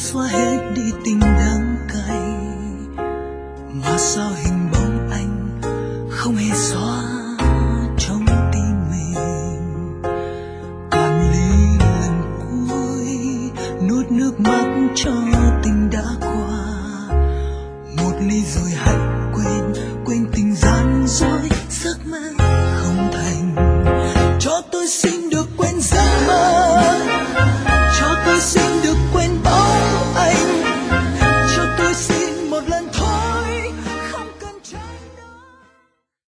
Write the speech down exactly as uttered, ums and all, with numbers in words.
xóa hết đi tình đắng cay, mà sao hình bóng anh không hề xóa